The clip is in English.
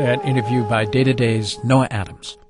that interview by Day to Day's Noah Adams.